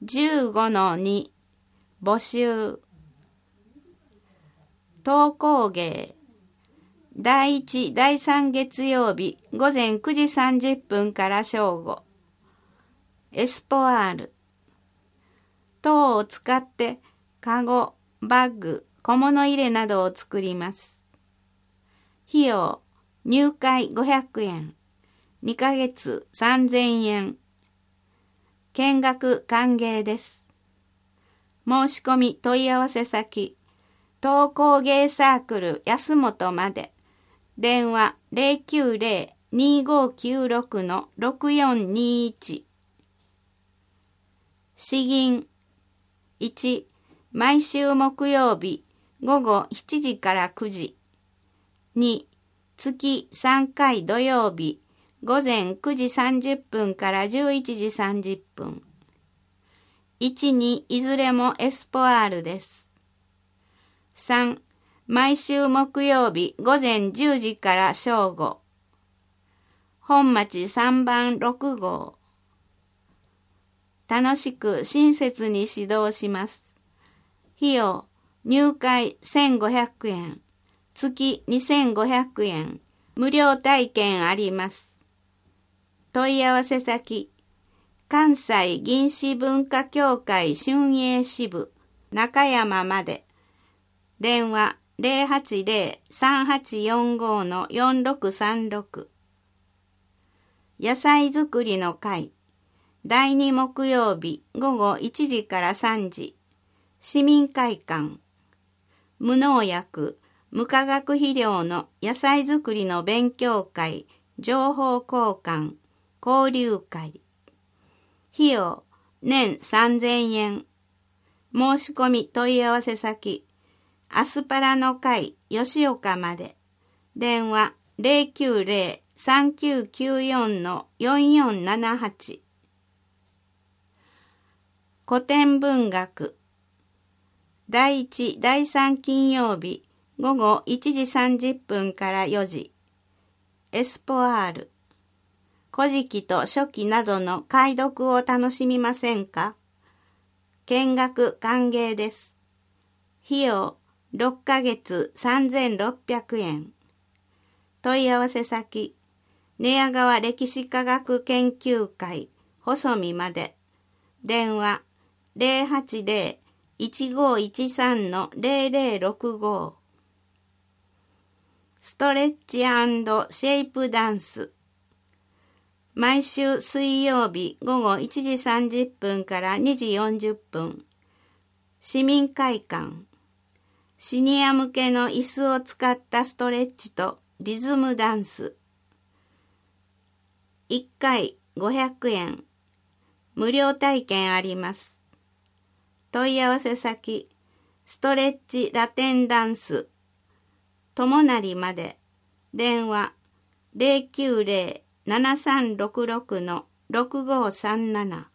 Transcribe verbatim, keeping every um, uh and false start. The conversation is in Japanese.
じゅうごのに 募集。登校芸。だいいち、だいさん月曜日午前くじさんじゅっぷんから正午。エスポアール。籐を使ってカゴ、バッグ、小物入れなどを作ります。費用、入会ごひゃくえん、にかげつさんぜんえん。見学歓迎です。申し込み問い合わせ先、登校芸サークル安本まで。電話 ゼロきゅうゼロ にーごーきゅうろく ろくよんにいち。詩吟。いち、毎週木曜日午後しちじからくじ。に、月さんかい土曜日午前くじさんじゅっぷんからじゅういちじさんじゅっぷん。いち、にいずれもエスポアールです。さん、毎週木曜日午前じゅうじから正午。本町さんばんろくごう。楽しく親切に指導します。費用、入会せんごひゃくえん、月にせんごひゃくえん、無料体験あります。問い合わせ先、関西銀紙文化協会春英支部中山まで。電話ゼロはちゼロ さんはちよんご よんろくさんろく。野菜作りの会。だいに木曜日午後いちじからさんじ。市民会館。無農薬、無化学肥料の野菜作りの勉強会、情報交換、交流会。費用、年さんぜんえん。申し込み問い合わせ先、アスパラの会、吉岡まで。電話ゼロきゅうゼロ さんきゅうきゅうよん よんよんななはち。古典文学。だいいち、だいさん金曜日午後いちじさんじゅっぷんからよじ。エスポアール。古事記と書記などの解読を楽しみませんか？見学歓迎です。費用ろっかげつさんぜんろっぴゃくえん。問い合わせ先、寝屋川歴史科学研究会細見まで。電話ゼロはちゼロ いちごいちさん ゼロゼロろくご。ストレッチ&シェイプダンス。毎週水曜日午後いちじさんじゅっぷんからにじよんじゅっぷん。市民会館。シニア向けの椅子を使ったストレッチとリズムダンス。いっかいごひゃくえん。無料体験あります。問い合わせ先、ストレッチラテンダンス。友成まで。電話ゼロきゅうゼロ ななさんろくろく ろくごさんなな。